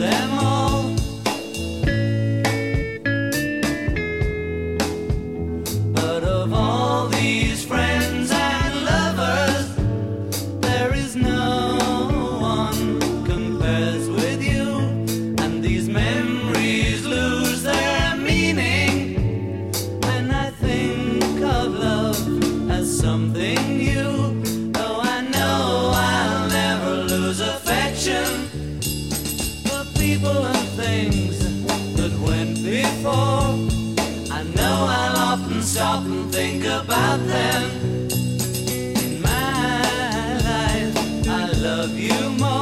them all. But of all these friends and lovers, there is no one compares with you. And these memories lose their meaning when I think of love as something new. Though I know I'll never lose affection for people and things that went before. I know I'll often stop and think about them. In my life, I love you more.